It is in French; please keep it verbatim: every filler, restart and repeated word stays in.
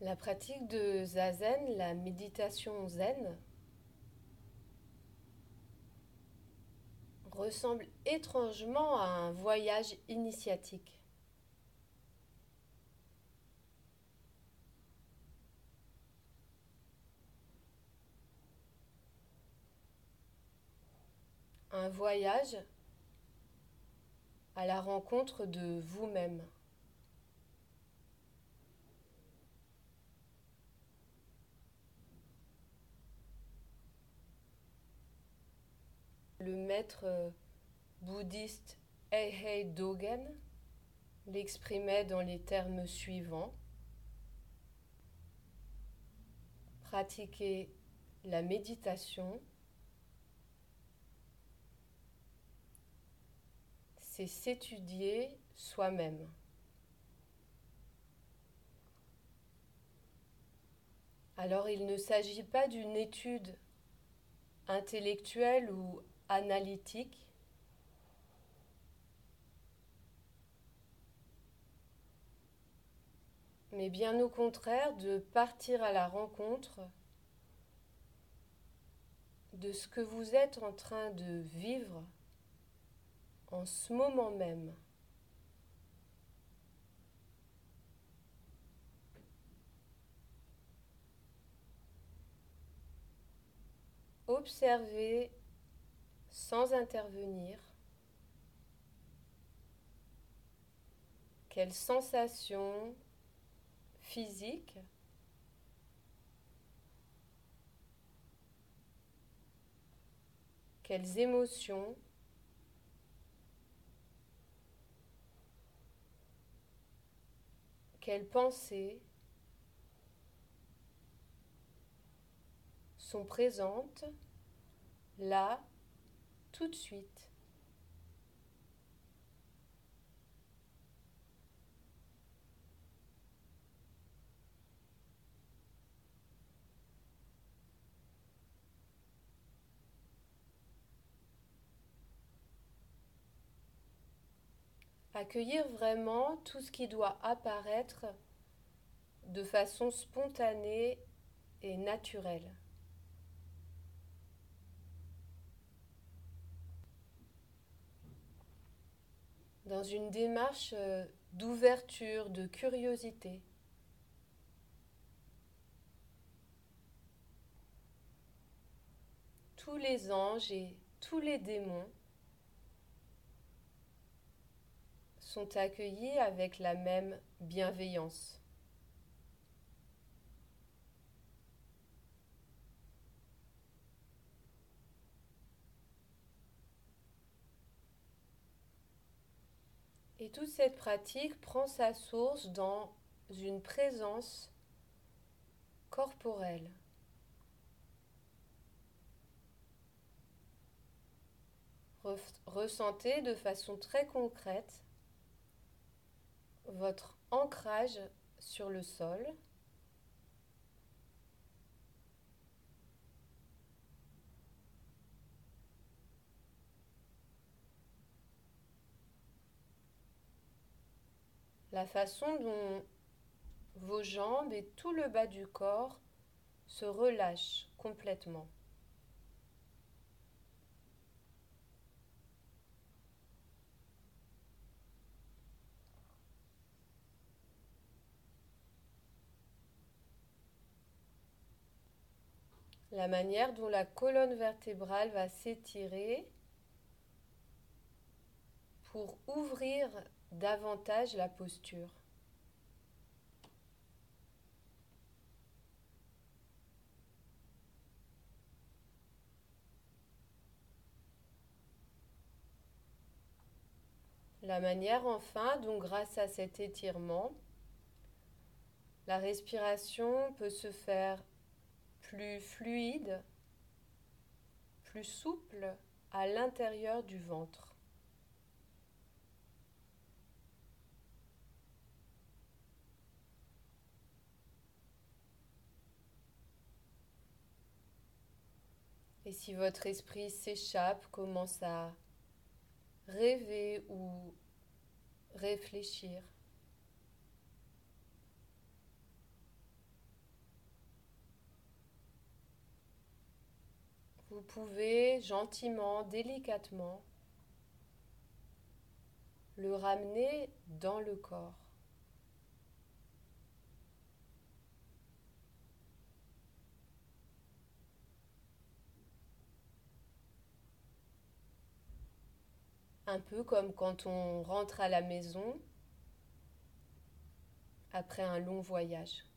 La pratique de zazen, la méditation zen, ressemble étrangement à un voyage initiatique. Un voyage à la rencontre de vous-même. Le maître bouddhiste Eihei Dogen l'exprimait dans les termes suivants. Pratiquer la méditation, c'est s'étudier soi-même. Alors il ne s'agit pas d'une étude intellectuelle ou analytique, mais bien au contraire de partir à la rencontre de ce que vous êtes en train de vivre en ce moment même. Observez sans intervenir quelles sensations physiques quelles émotions quelles pensées sont présentes là, tout de suite. Accueillir vraiment tout ce qui doit apparaître de façon spontanée et naturelle. Dans une démarche d'ouverture, de curiosité. Tous les anges et tous les démons sont accueillis avec la même bienveillance. Et toute cette pratique prend sa source dans une présence corporelle. Ressentez de façon très concrète votre ancrage sur le sol. La façon dont vos jambes et tout le bas du corps se relâchent complètement. La manière dont la colonne vertébrale va s'étirer pour ouvrir davantage la posture. La manière enfin dont grâce à cet étirement, la respiration peut se faire plus fluide, plus souple à l'intérieur du ventre. Et si votre esprit s'échappe, commence à rêver ou réfléchir, vous pouvez gentiment, délicatement, le ramener dans le corps. Un peu comme quand on rentre à la maison après un long voyage.